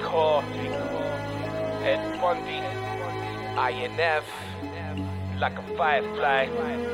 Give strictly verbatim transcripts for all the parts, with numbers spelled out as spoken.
Core, Ed Bundy, I N F, like a firefly.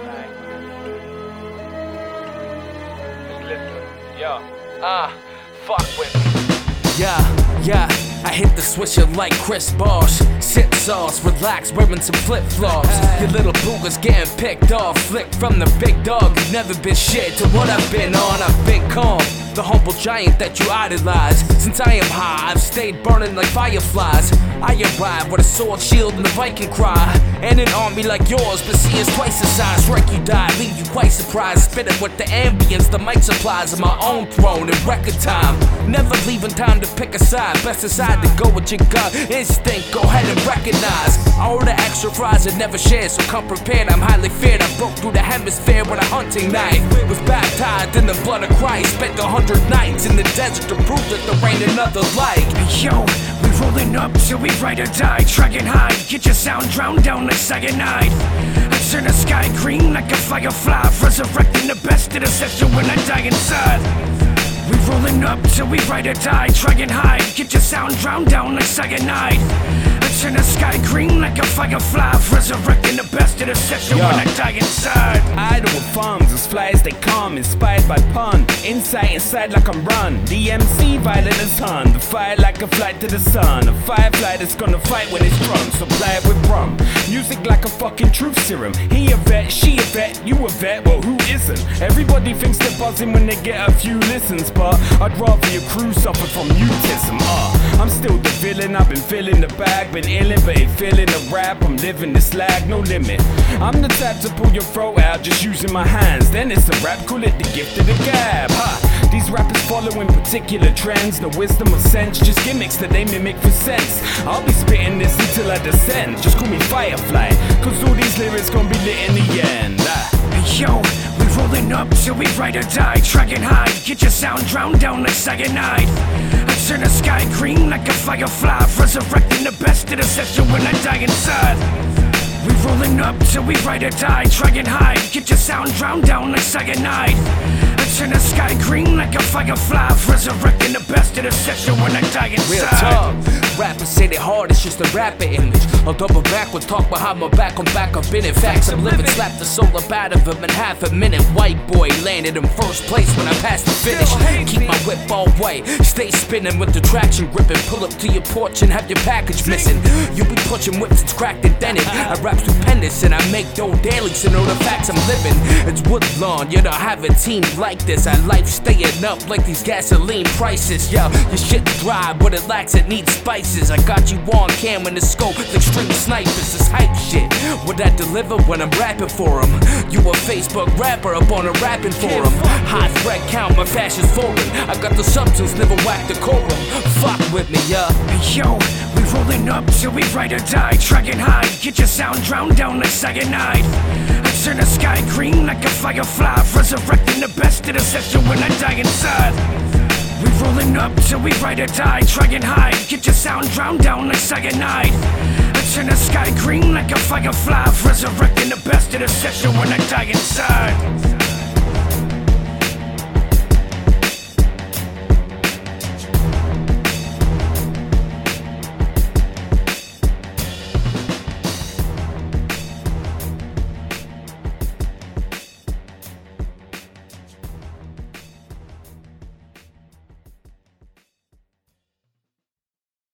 Just listen, yo, ah, uh, fuck with me. Yeah, yeah, I hit the swisher like Chris Bosh. Sip sauce, relax, wearing some flip-flops. Your little booger's getting picked off. Flick from the big dog, you've never been shit to what I've been on. I've been calm, the humble giant that you idolize. Since I am high, I've stayed burning like fireflies. I arrive with a sword, shield, and a Viking cry. And an army like yours, but see it's twice the size. Wreck you die, leave you quite surprised. Spitting with the ambience, the mic supplies of my own throne in record time. Never leaving time to pick a side. Best decide to go with your gut instinct. Go ahead and recognize. I order extra fries and never share, so come prepared. I'm highly feared. I broke through the hemisphere with a hunting knife. Was baptized in the blood of Christ. Spent a hundred nights in the desert to prove that there ain't another like. Yo, we rolling up till we ride or die. Dragon high, get your sound drowned down like cyanide. I turn the sky green like a firefly, resurrecting the best of the session when I die inside. We rolling up till we ride or die. Dragon high, get your sound drowned down like cyanide. I turn the sky green like a firefly, resurrecting the best of the session when I die inside. Idle with farms as fly as they come, inspired by pun. Inside, inside like I'm run. D M C violent as hun. The fire like a flight to the sun. A firefly that's gonna fight when it's drunk. Supply it with rum. Music like a fucking truth serum. He a vet, she a vet, you a vet, well who isn't? Everybody thinks they're buzzing when they get a few listens, but I'd rather your crew suffer from mutism. Uh, I'm still the villain, I've been filling the bag, been illin', but ain't feeling the rap. I'm living this lag, no limit. I'm the type to pull your throat out just using my hands. Then it's a rap, call it the gift of the gab. Ha! These rappers following particular trends, no wisdom or sense, just gimmicks that they mimic for sense. I'll be spitting this until I descend. Just call me Firefly, cause all these lyrics gon' be lit in the end. Ah. Yo, we rolling up till we ride or die. Dragon high, get your sound drowned down like cyanide. I turn the sky green like a firefly, resurrecting the best of the session when I die inside. We rolling up till we ride or die. Dragon high, get your sound drowned down like cyanide. I turn the sky green like a firefly, resurrecting the best of the session when I die inside. Real talk, rappers say they hard, it's just a rapper image. I'll double back with talk behind my back, I'm back up in it. Facts I'm living, slap the soul up out of him in half a minute. White boy landed in first place when I passed the finish. Keep my whip all white, stay spinning with the traction gripping. Pull up to your porch and have your package missing. You be pushing whips, it's cracked and dented. I rap stupendous and I make dough daily, so know the facts I'm living. It's Woodlawn, you don't have a team like this. I life staying up like these gasoline prices. Yo, your shit dry, but it lacks, it needs spices. I got you on cam in the scope, like string snipers. This hype shit, what I deliver when I'm rapping for them. You a Facebook rapper up on a rapping forum. High threat count, my fashion's foreign. I got the substance, never whack the quorum. Fuck with me, yeah. Yo, we rolling up till we ride or die. Dragon high, get your sound drowned down like cyanide. I turn the sky green like a firefly, resurrecting the best of the session when I die inside. We rolling up till we ride or die. Dragon high, get your sound drowned down like cyanide. I turn the sky green like a firefly, resurrecting the best of the session when I die inside.